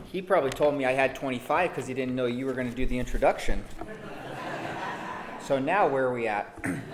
He probably told me I had 25 because he didn't know you were going to do the introduction. So now where are we at?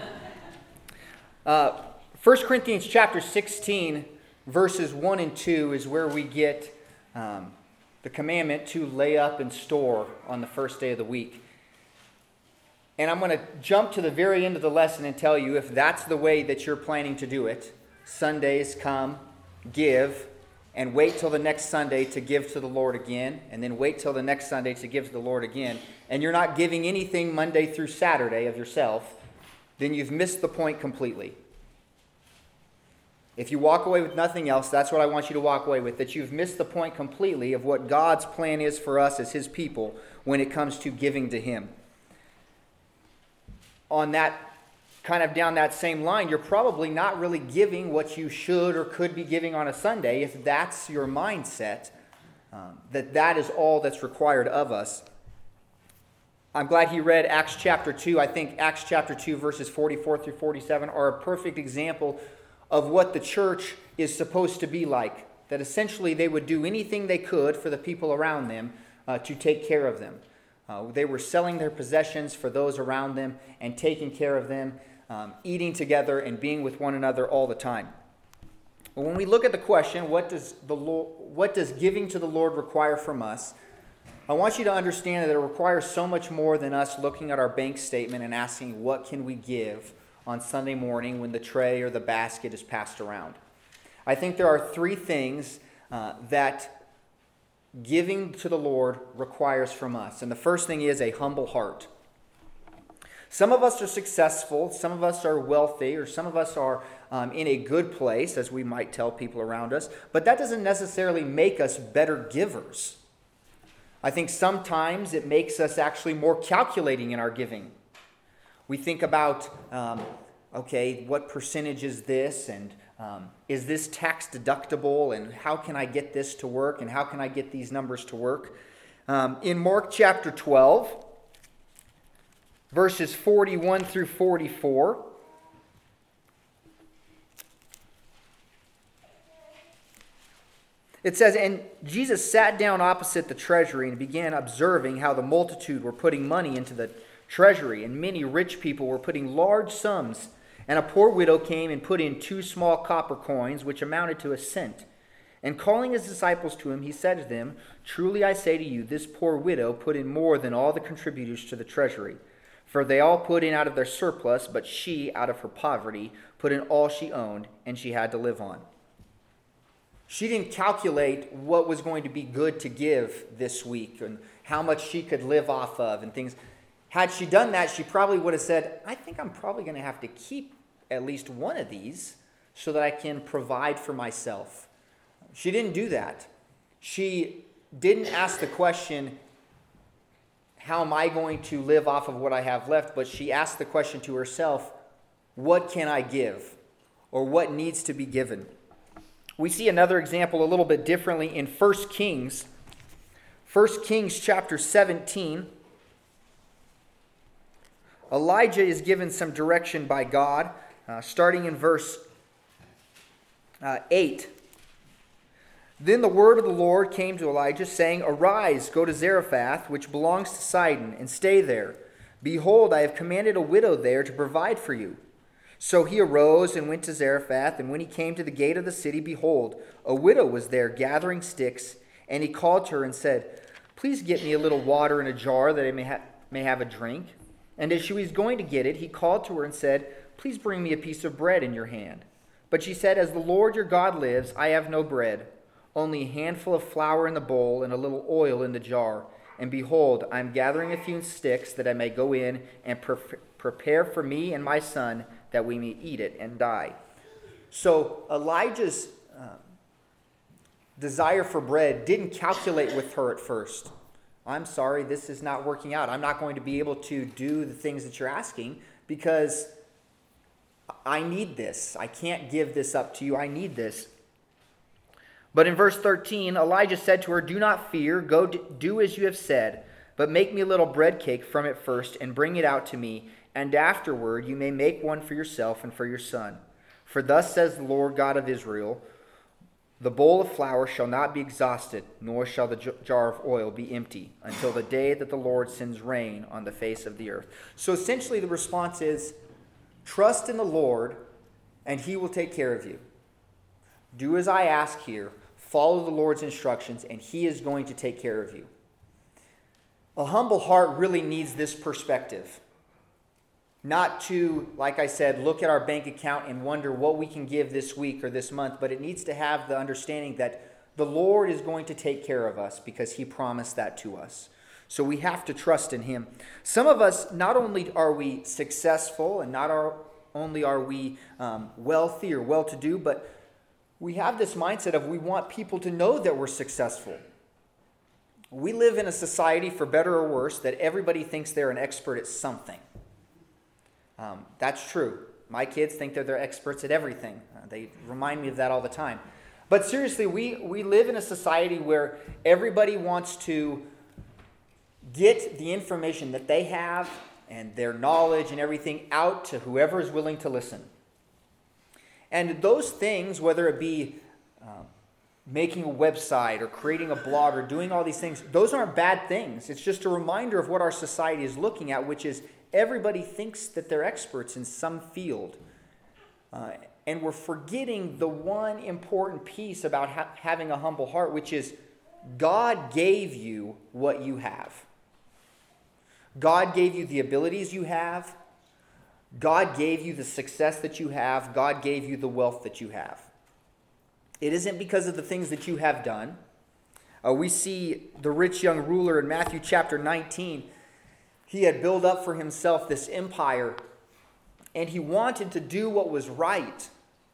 1 Corinthians chapter 16, verses 1 and 2 is where we get the commandment to lay up and store on the first day of the week. And I'm going to jump to the very end of the lesson and tell you if that's the way that you're planning to do it. Sundays come, give, and wait till the next Sunday to give to the Lord again, and then wait till the next Sunday to give to the Lord again, and you're not giving anything Monday through Saturday of yourself, then you've missed the point completely. If you walk away with nothing else, that's what I want you to walk away with, that you've missed the point completely of what God's plan is for us as His people when it comes to giving to Him. On that, kind of down that same line, you're probably not really giving what you should or could be giving on a Sunday if that's your mindset, that is all that's required of us. I'm glad he read Acts chapter 2. I think Acts chapter 2 verses 44 through 47 are a perfect example of what the church is supposed to be like. That essentially they would do anything they could for the people around them to take care of them. They were selling their possessions for those around them and taking care of them, eating together and being with one another all the time. But when we look at the question, what does giving to the Lord require from us? I want you to understand that it requires so much more than us looking at our bank statement and asking, what can we give on Sunday morning when the tray or the basket is passed around? I think there are three things that giving to the Lord requires from us. And the first thing is a humble heart. Some of us are successful, some of us are wealthy, or some of us are in a good place, as we might tell people around us, but that doesn't necessarily make us better givers. I think sometimes it makes us actually more calculating in our giving. We think about, what percentage is this, and is this tax deductible, and how can I get this to work, and how can I get these numbers to work? In Mark chapter 12, verses 41 through 44, it says, "And Jesus sat down opposite the treasury and began observing how the multitude were putting money into the treasury, and many rich people were putting large sums. And a poor widow came and put in 2 small copper coins, which amounted to a cent. And calling his disciples to him, he said to them, 'Truly I say to you, this poor widow put in more than all the contributors to the treasury. For they all put in out of their surplus, but she, out of her poverty, put in all she owned, and she had to live on.'" She didn't calculate what was going to be good to give this week and how much she could live off of and things. Had she done that, she probably would have said, "I think I'm probably going to have to keep at least one of these so that I can provide for myself." She didn't do that. She didn't ask the question, how am I going to live off of what I have left? But she asked the question to herself, what can I give? Or what needs to be given? We see another example a little bit differently in 1 Kings. 1 Kings chapter 17. Elijah is given some direction by God, starting in verse 8. "Then the word of the Lord came to Elijah, saying, 'Arise, go to Zarephath, which belongs to Sidon, and stay there. Behold, I have commanded a widow there to provide for you.' So he arose and went to Zarephath, and when he came to the gate of the city, behold, a widow was there gathering sticks, and he called to her and said, 'Please get me a little water in a jar that I may have a drink.' And as she was going to get it, he called to her and said, 'Please bring me a piece of bread in your hand.' But she said, 'As the Lord your God lives, I have no bread, only a handful of flour in the bowl and a little oil in the jar. And behold, I am gathering a few sticks that I may go in and prepare for me and my son, that we may eat it and die.'" So Elijah's desire for bread didn't calculate with her at first. "I'm sorry, this is not working out. I'm not going to be able to do the things that you're asking because I need this. I can't give this up to you. I need this." But in verse 13, Elijah said to her, "Do not fear. Go do as you have said, but make me a little bread cake from it first and bring it out to me, and afterward you may make one for yourself and for your son. For thus says the Lord God of Israel, The bowl of flour shall not be exhausted, nor shall the jar of oil be empty, until the day that the Lord sends rain on the face of the earth. So essentially the response is, trust in the Lord, and he will take care of you. Do as I ask here. Follow the Lord's instructions, and he is going to take care of you. A humble heart really needs this perspective. Not to, like I said, look at our bank account and wonder what we can give this week or this month, but it needs to have the understanding that the Lord is going to take care of us because he promised that to us. So we have to trust in him. Some of us, not only are we successful and only are we wealthy or well-to-do, but we have this mindset of we want people to know that we're successful. We live in a society, for better or worse, that everybody thinks they're an expert at something. That's true. My kids think they're experts at everything. They remind me of that all the time. But seriously, we live in a society where everybody wants to get the information that they have and their knowledge and everything out to whoever is willing to listen. And those things, whether it be making a website or creating a blog or doing all these things, those aren't bad things. It's just a reminder of what our society is looking at, which is everybody thinks that they're experts in some field. And we're forgetting the one important piece about having a humble heart, which is God gave you what you have. God gave you the abilities you have. God gave you the success that you have. God gave you the wealth that you have. It isn't because of the things that you have done. We see the rich young ruler in Matthew chapter 19. He had built up for himself this empire, and he wanted to do what was right.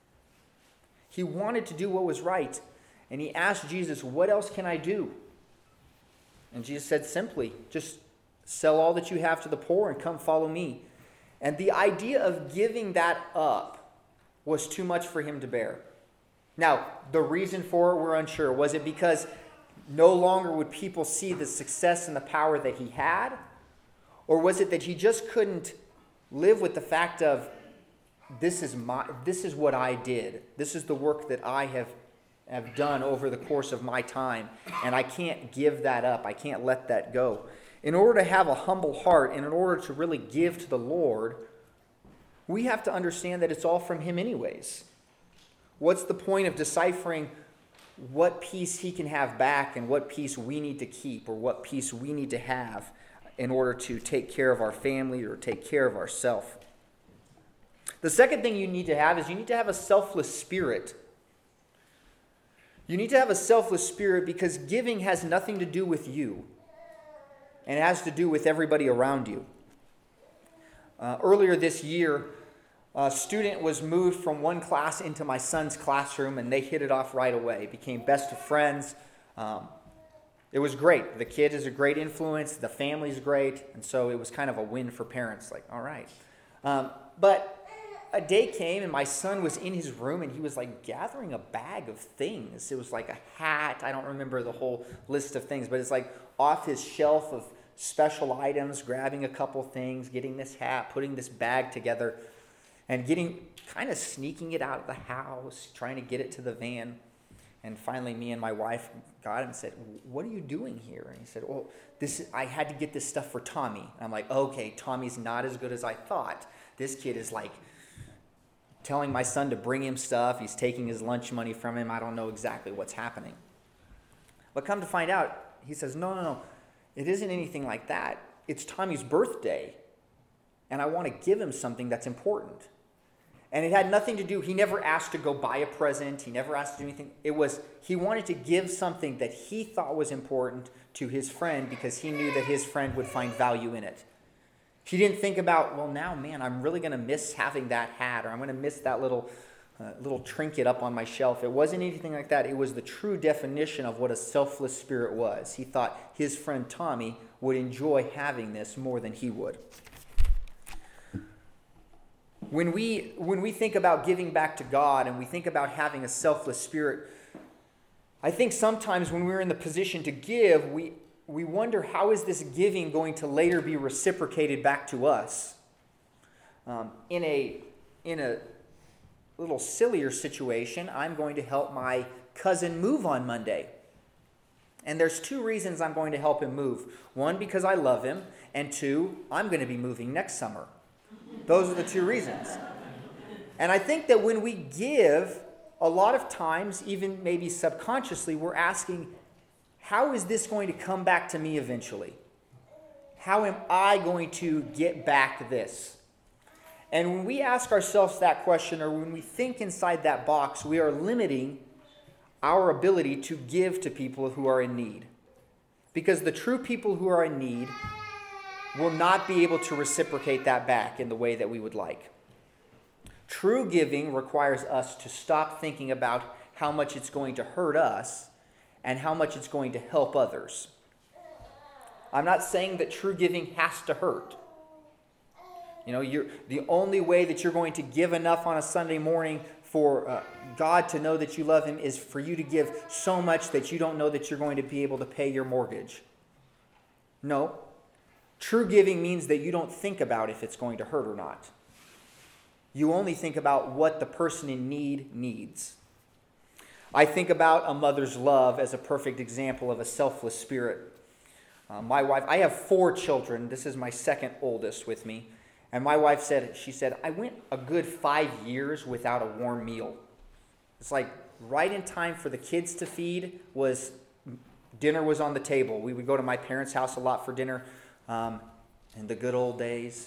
He wanted to do what was right. And he asked Jesus, what else can I do? And Jesus said simply, just sell all that you have to the poor and come follow me. And the idea of giving that up was too much for him to bear. Now, the reason for it, we're unsure. Was it because no longer would people see the success and the power that he had? Or was it that he just couldn't live with the fact of, this is what I did. This is the work that I have done over the course of my time, and I can't give that up. I can't let that go. In order to have a humble heart and in order to really give to the Lord, we have to understand that it's all from him anyways. What's the point of deciphering what piece he can have back and what piece we need to keep or what piece we need to have in order to take care of our family or take care of ourselves? The second thing you need to have is you need to have a selfless spirit. You need to have a selfless spirit because giving has nothing to do with you. And it has to do with everybody around you. Earlier this year, a student was moved from one class into my son's classroom, and they hit it off right away. Became best of friends. It was great. The kid is a great influence. The family's great. And so it was kind of a win for parents. Like, all right. But a day came, and my son was in his room, and he was like gathering a bag of things. It was like a hat. I don't remember the whole list of things, but it's like off his shelf of special items, grabbing a couple things, getting this hat, putting this bag together, and kind of sneaking it out of the house, trying to get it to the van. And finally, me and my wife got him and said, "What are you doing here?" And he said, "Well, I had to get this stuff for Tommy." And I'm like, "Okay, Tommy's not as good as I thought. This kid is like telling my son to bring him stuff. He's taking his lunch money from him. I don't know exactly what's happening." But come to find out, he says, No. It isn't anything like that. It's Tommy's birthday, and I want to give him something that's important." And it had nothing to do, he never asked to go buy a present. He never asked to do anything. It was, he wanted to give something that he thought was important to his friend because he knew that his friend would find value in it. He didn't think about, well, now, man, I'm really going to miss having that hat, or I'm going to miss that little trinket up on my shelf. It wasn't anything like that. It was the true definition of what a selfless spirit was. He thought his friend Tommy would enjoy having this more than he would. When we think about giving back to God and we think about having a selfless spirit, I think sometimes when we're in the position to give, we wonder, how is this giving going to later be reciprocated back to us? In a little sillier situation, I'm going to help my cousin move on Monday. And there's two reasons I'm going to help him move. One, because I love him, and two, I'm going to be moving next summer. Those are the two reasons. And I think that when we give, a lot of times, even maybe subconsciously, we're asking, how is this going to come back to me eventually? How am I going to get back this? And when we ask ourselves that question, or when we think inside that box, we are limiting our ability to give to people who are in need. Because the true people who are in need will not be able to reciprocate that back in the way that we would like. True giving requires us to stop thinking about how much it's going to hurt us and how much it's going to help others. I'm not saying that true giving has to hurt. The only way that you're going to give enough on a Sunday morning for God to know that you love him is for you to give so much that you don't know that you're going to be able to pay your mortgage. No. True giving means that you don't think about if it's going to hurt or not. You only think about what the person in need needs. I think about a mother's love as a perfect example of a selfless spirit. My wife, I have 4 children. This is my second oldest with me. And my wife said, I went a good 5 years without a warm meal. It's like right in time for the kids to feed dinner was on the table. We would go to my parents' house a lot for dinner in the good old days.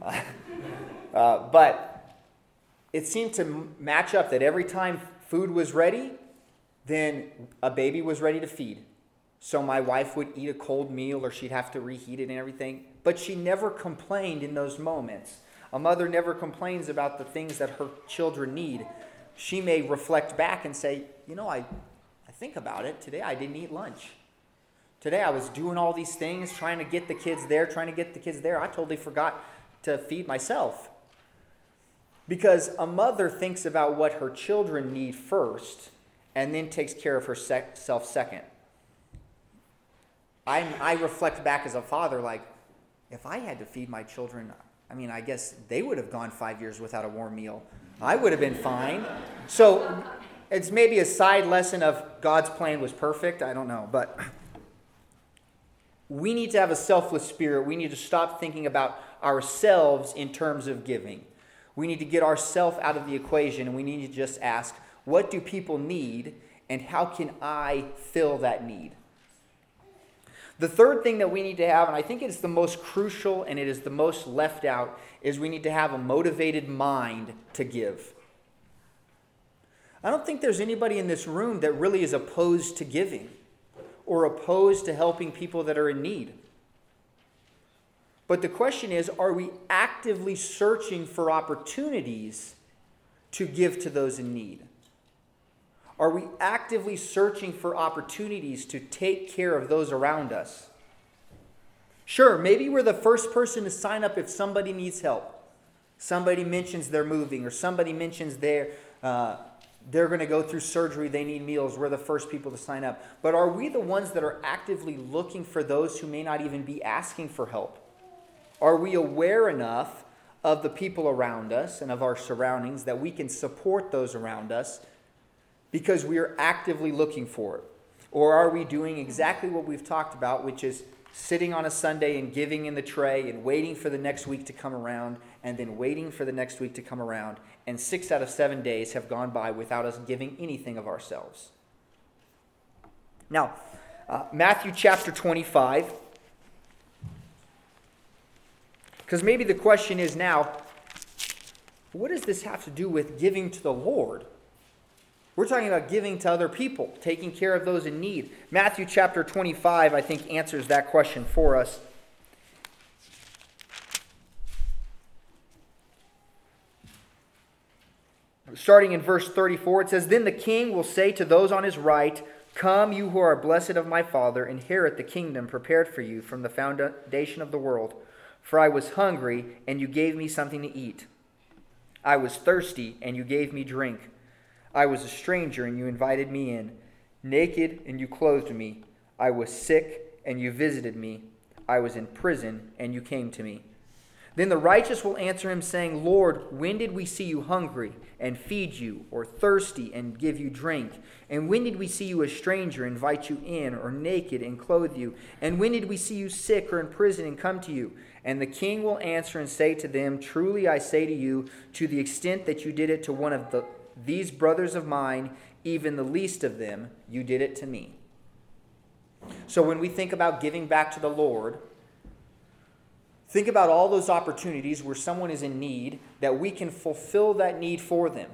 But it seemed to match up that every time food was ready, then a baby was ready to feed. So my wife would eat a cold meal, or she'd have to reheat it and everything. But she never complained in those moments. A mother never complains about the things that her children need. She may reflect back and say, I think about it. Today I didn't eat lunch. Today I was doing all these things, trying to get the kids there. I totally forgot to feed myself. Because a mother thinks about what her children need first and then takes care of herself second. I reflect back as a father, like, if I had to feed my children, I guess they would have gone 5 years without a warm meal. I would have been fine. So it's maybe a side lesson of God's plan was perfect. I don't know. But we need to have a selfless spirit. We need to stop thinking about ourselves in terms of giving. We need to get ourselves out of the equation, and we need to just ask, what do people need, and how can I fill that need? The third thing that we need to have, and I think it's the most crucial and it is the most left out, is we need to have a motivated mind to give. I don't think there's anybody in this room that really is opposed to giving or opposed to helping people that are in need. But the question is, are we actively searching for opportunities to give to those in need? Are we actively searching for opportunities to take care of those around us? Sure, maybe we're the first person to sign up if somebody needs help. Somebody mentions they're moving, or somebody mentions they're going to go through surgery, they need meals. We're the first people to sign up. But are we the ones that are actively looking for those who may not even be asking for help? Are we aware enough of the people around us and of our surroundings that we can support those around us because we are actively looking for it? Or are we doing exactly what we've talked about, which is sitting on a Sunday and giving in the tray and waiting for the next week to come around and then waiting for the next week to come around, and 6 out of 7 days have gone by without us giving anything of ourselves? Now, Matthew chapter 25, because maybe the question is now, what does this have to do with giving to the Lord? We're talking about giving to other people, taking care of those in need. Matthew chapter 25, I think, answers that question for us. Starting in verse 34, it says, "Then the king will say to those on his right, 'Come, you who are blessed of my Father, inherit the kingdom prepared for you from the foundation of the world. For I was hungry, and you gave me something to eat. I was thirsty, and you gave me drink. I was a stranger, and you invited me in. Naked, and you clothed me. I was sick, and you visited me. I was in prison, and you came to me.' Then the righteous will answer him, saying, Lord, when did we see you hungry and feed you, or thirsty and give you drink? And when did we see you a stranger, invite you in, or naked and clothe you? And when did we see you sick or in prison and come to you? And the king will answer and say to them, Truly I say to you, to the extent that you did it to one of these brothers of mine, even the least of them, you did it to me. So when we think about giving back to the Lord, think about all those opportunities where someone is in need, that we can fulfill that need for them.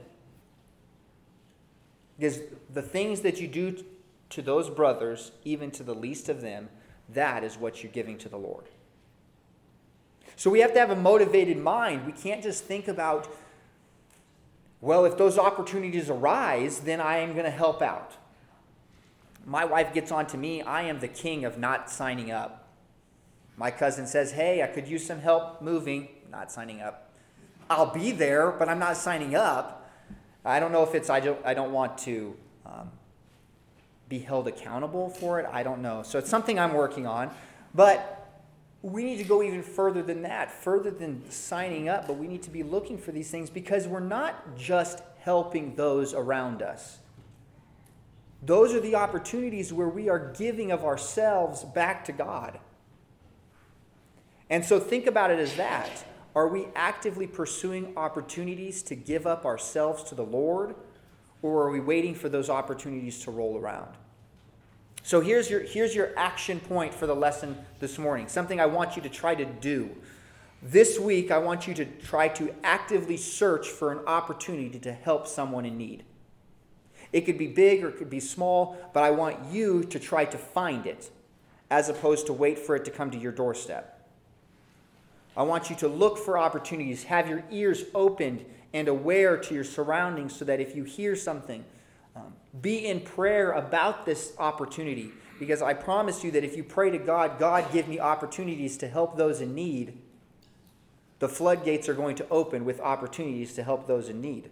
Because the things that you do to those brothers, even to the least of them, that is what you're giving to the Lord. So we have to have a motivated mind. We can't just think about, well, if those opportunities arise, then I am going to help out. My wife gets on to me, I am the king of not signing up. My cousin says, hey, I could use some help moving. Not signing up. I'll be there, but I'm not signing up. I don't know if it's I don't want to be held accountable for it. I don't know. So it's something I'm working on. But we need to go even further than that, further than signing up. But we need to be looking for these things because we're not just helping those around us. Those are the opportunities where we are giving of ourselves back to God. And so think about it as that. Are we actively pursuing opportunities to give up ourselves to the Lord, or are we waiting for those opportunities to roll around? So here's your action point for the lesson this morning, something I want you to try to do. This week, I want you to try to actively search for an opportunity to help someone in need. It could be big or it could be small, but I want you to try to find it as opposed to wait for it to come to your doorstep. I want you to look for opportunities, have your ears opened and aware to your surroundings so that if you hear something, be in prayer about this opportunity. Because I promise you that if you pray to God, God, give me opportunities to help those in need, the floodgates are going to open with opportunities to help those in need.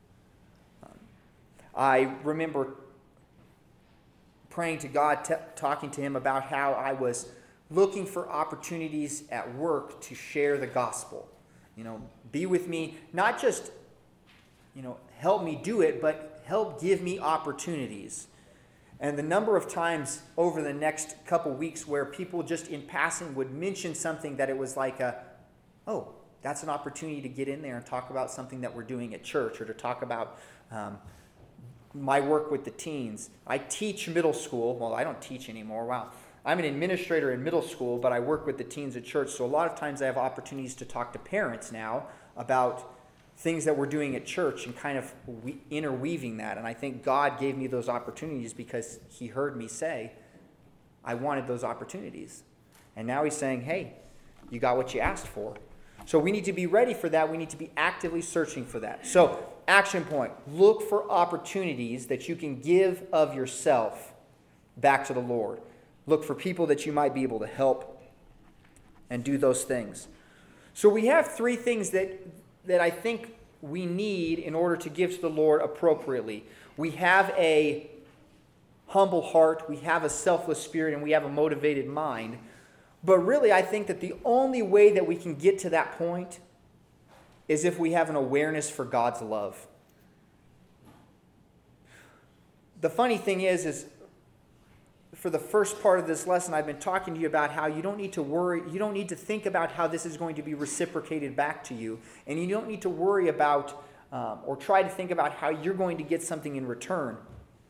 I remember praying to God, talking to Him about how I was looking for opportunities at work to share the gospel. Be with me, not just, help me do it, but help give me opportunities. And the number of times over the next couple weeks where people just in passing would mention something that it was like oh, that's an opportunity to get in there and talk about something that we're doing at church, or to talk about my work with the teens. I teach middle school. Well, I don't teach anymore. Wow. I'm an administrator in middle school, but I work with the teens at church. So a lot of times I have opportunities to talk to parents now about things that we're doing at church and kind of interweaving that. And I think God gave me those opportunities because He heard me say, I wanted those opportunities. And now He's saying, hey, you got what you asked for. So we need to be ready for that. We need to be actively searching for that. So action point, look for opportunities that you can give of yourself back to the Lord. Look for people that you might be able to help and do those things. So we have three things that I think we need in order to give to the Lord appropriately. We have a humble heart, we have a selfless spirit, and we have a motivated mind. But really, I think that the only way that we can get to that point is if we have an awareness for God's love. The funny thing is for the first part of this lesson, I've been talking to you about how you don't need to worry, you don't need to think about how this is going to be reciprocated back to you, and you don't need to worry about or try to think about how you're going to get something in return.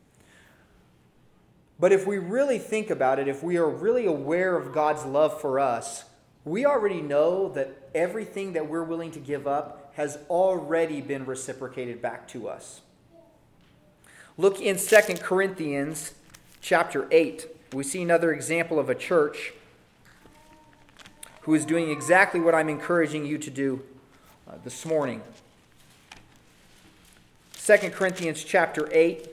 But if we really think about it, if we are really aware of God's love for us, we already know that everything that we're willing to give up has already been reciprocated back to us. Look in 2 Corinthians chapter 8. We see another example of a church who is doing exactly what I'm encouraging you to do this morning. 2 Corinthians chapter 8,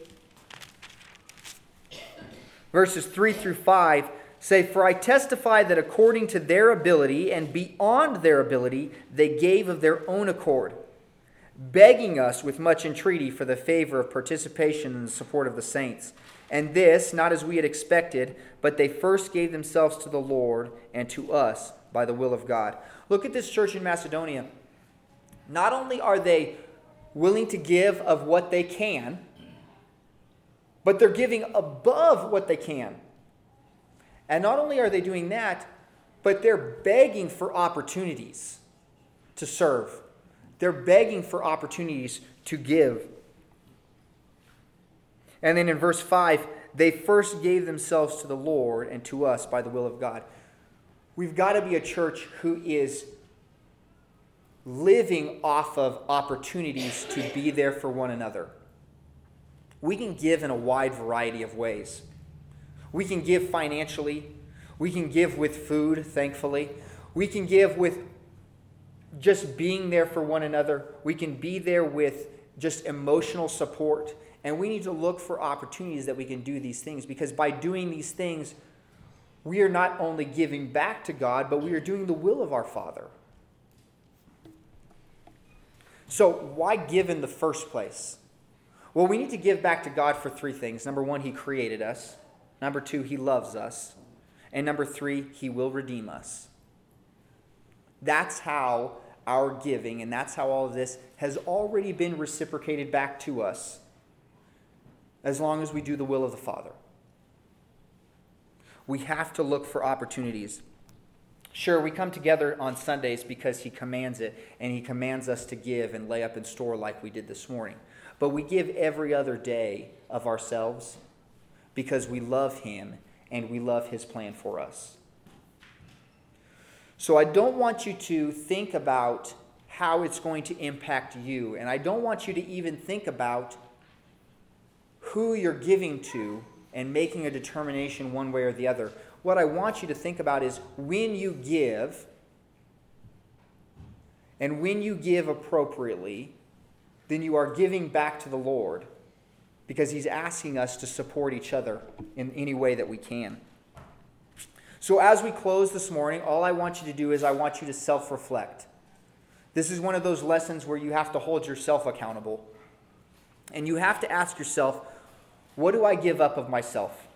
verses 3 through 5 say, For I testify that according to their ability and beyond their ability, they gave of their own accord, begging us with much entreaty for the favor of participation in the support of the saints. And this, not as we had expected, but they first gave themselves to the Lord and to us by the will of God. Look at this church in Macedonia. Not only are they willing to give of what they can, but they're giving above what they can. And not only are they doing that, but they're begging for opportunities to serve. They're begging for opportunities to give. And then in verse 5, they first gave themselves to the Lord and to us by the will of God. We've got to be a church who is living off of opportunities to be there for one another. We can give in a wide variety of ways. We can give financially. We can give with food, thankfully. We can give with just being there for one another. We can be there with just emotional support. And we need to look for opportunities that we can do these things, because by doing these things, we are not only giving back to God, but we are doing the will of our Father. So why give in the first place? Well, we need to give back to God for three things. Number one, He created us. Number two, He loves us. And number three, He will redeem us. That's how our giving, and that's how all of this has already been reciprocated back to us, as long as we do the will of the Father. We have to look for opportunities. Sure, we come together on Sundays because He commands it, and He commands us to give and lay up in store like we did this morning. But we give every other day of ourselves because we love Him and we love His plan for us. So I don't want you to think about how it's going to impact you, and I don't want you to even think about who you're giving to and making a determination one way or the other. What I want you to think about is when you give, and when you give appropriately, then you are giving back to the Lord, because He's asking us to support each other in any way that we can. So as we close this morning, all I want you to do is I want you to self-reflect. This is one of those lessons where you have to hold yourself accountable. And you have to ask yourself, what do I give up of myself?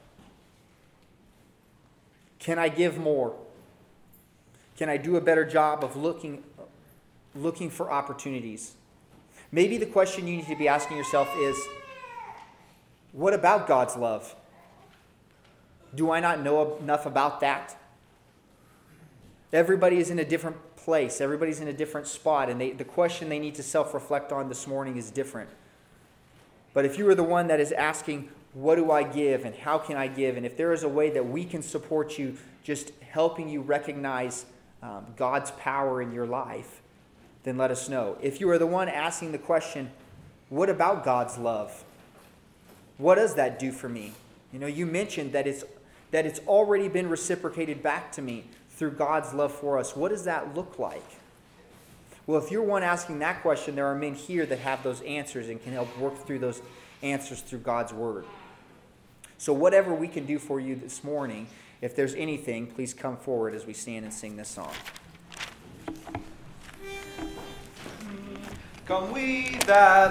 Can I give more? Can I do a better job of looking for opportunities? Maybe the question you need to be asking yourself is, what about God's love? Do I not know enough about that? Everybody is in a different place. Everybody's in a different spot. And the question they need to self-reflect on this morning is different. But if you are the one that is asking, what do I give and how can I give? And if there is a way that we can support you, just helping you recognize God's power in your life, then let us know. If you are the one asking the question, what about God's love? What does that do for me? You know, you mentioned that it's already been reciprocated back to me through God's love for us. What does that look like? Well, if you're one asking that question, there are men here that have those answers and can help work through those answers through God's Word. So whatever we can do for you this morning, if there's anything, please come forward as we stand and sing this song. Come we that